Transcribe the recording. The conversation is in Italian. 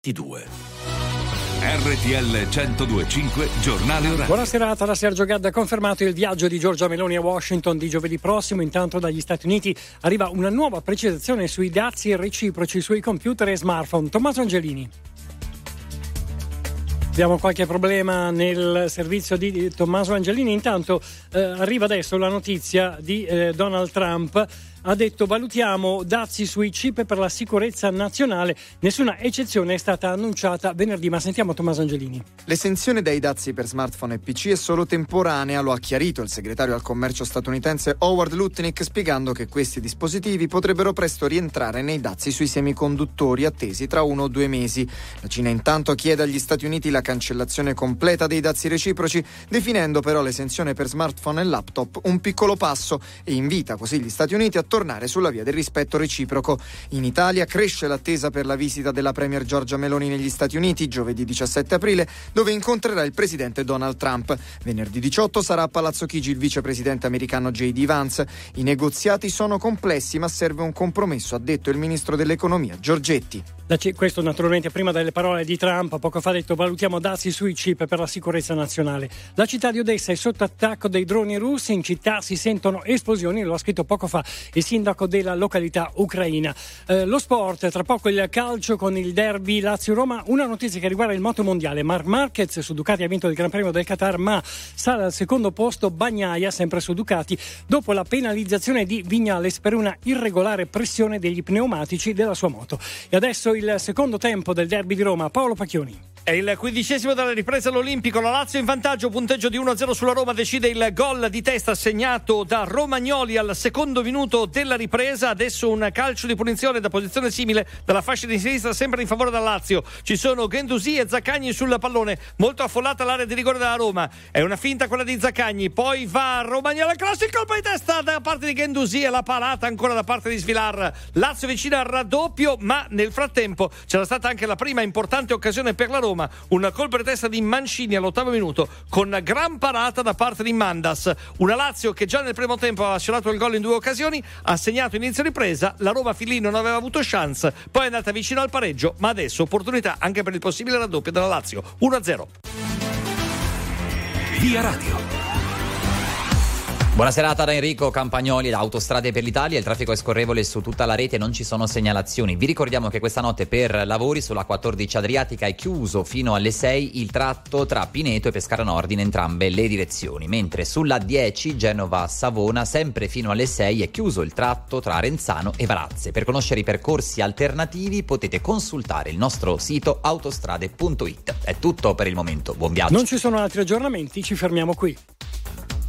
RTL 102.5 Giornale Orario. Buona serata da Sergio Gadda. Ha confermato il viaggio di Giorgia Meloni a Washington di giovedì prossimo. Intanto dagli Stati Uniti arriva una nuova precisazione sui dazi reciproci sui computer e smartphone. Tommaso Angelini. Abbiamo qualche problema nel servizio di Tommaso Angelini. Intanto arriva adesso la notizia di Donald Trump. Ha detto: valutiamo dazi sui chip per la sicurezza nazionale. Nessuna eccezione è stata annunciata venerdì. Ma sentiamo Tommaso Angelini. L'esenzione dai dazi per smartphone e PC è solo temporanea, lo ha chiarito il segretario al commercio statunitense Howard Lutnick, spiegando che questi dispositivi potrebbero presto rientrare nei dazi sui semiconduttori attesi tra 1 o 2 mesi. La Cina intanto chiede agli Stati Uniti la cancellazione completa dei dazi reciproci, definendo però l'esenzione per smartphone e laptop un piccolo passo, e invita così gli Stati Uniti a tornare sulla via del rispetto reciproco. In Italia cresce l'attesa per la visita della premier Giorgia Meloni negli Stati Uniti giovedì 17 aprile, dove incontrerà il presidente Donald Trump. Venerdì 18 sarà a Palazzo Chigi il vicepresidente americano J.D. Vance. I negoziati sono complessi, ma serve un compromesso, ha detto il ministro dell'economia Giorgetti. Questo naturalmente prima delle parole di Trump. Poco fa ha detto: valutiamo dazi sui chip per la sicurezza nazionale. La città di Odessa è sotto attacco dei droni russi, in città si sentono esplosioni, lo ha scritto poco fa il sindaco della località ucraina. Lo sport, tra poco il calcio con il derby Lazio-Roma. Una notizia che riguarda il moto mondiale: Marc Marquez su Ducati ha vinto il Gran Premio del Qatar, ma sale al secondo posto Bagnaia, sempre su Ducati, dopo la penalizzazione di Viñales per una irregolare pressione degli pneumatici della sua moto. E adesso il secondo tempo del derby di Roma. Paolo Pacchioni. È il 15° della ripresa all'Olimpico, la Lazio in vantaggio, punteggio di 1-0 sulla Roma, decide il gol di testa segnato da Romagnoli al secondo minuto della ripresa. Adesso un calcio di punizione da posizione simile dalla fascia di sinistra, sempre in favore della Lazio. Ci sono Guendouzi e Zaccagni sul pallone, molto affollata l'area di rigore della Roma, è una finta quella di Zaccagni, poi va Romagnoli, classico colpo di testa da parte di Guendouzi e la parata ancora da parte di Svilar. Lazio vicina al raddoppio, ma nel frattempo c'era stata anche la prima importante occasione per la Roma, un colpo di testa di Mancini all'8° minuto con gran parata da parte di Mandas. Una Lazio che già nel primo tempo aveva sfiorato il gol in 2 occasioni, ha segnato inizio ripresa, la Roma fin lì non aveva avuto chance, poi è andata vicino al pareggio, ma adesso opportunità anche per il possibile raddoppio della Lazio. 1-0. Via Radio. Buona serata da Enrico Campagnoli da Autostrade per l'Italia. Il traffico è scorrevole su tutta la rete, non ci sono segnalazioni. Vi ricordiamo che questa notte per lavori sulla 14 Adriatica è chiuso fino alle 6 il tratto tra Pineto e Pescara Nord in entrambe le direzioni, mentre sulla 10 Genova-Savona sempre fino alle 6 è chiuso il tratto tra Renzano e Varazze. Per conoscere i percorsi alternativi potete consultare il nostro sito autostrade.it. È tutto per il momento, buon viaggio. Non ci sono altri aggiornamenti, ci fermiamo qui.